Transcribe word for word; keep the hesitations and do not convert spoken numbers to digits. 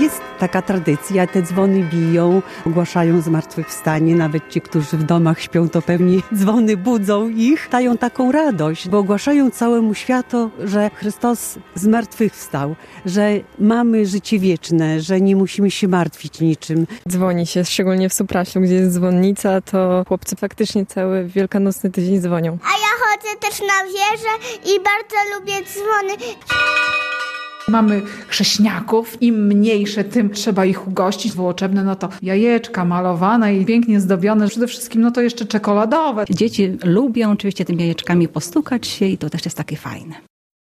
jest taka tradycja, te dzwony biją, ogłaszają zmartwychwstanie, nawet ci, którzy w domach śpią, to pewnie dzwony budzą ich, dają taką radość, bo ogłaszają całemu światu, że Chrystus zmartwychwstał, że mamy życie wieczne, że nie musimy się martwić niczym. Dzwoni się, szczególnie w Suprasiu, gdzie jest dzwonnica, to chłopcy faktycznie cały wielkanocny tydzień dzwonią. A ja chodzę też na wieżę i bardzo lubię dzwony. Mamy chrześniaków, im mniejsze, tym trzeba ich ugościć. Wołoczebne, no to jajeczka malowane i pięknie zdobione. Przede wszystkim no to jeszcze czekoladowe. Dzieci lubią oczywiście tymi jajeczkami postukać się i to też jest takie fajne.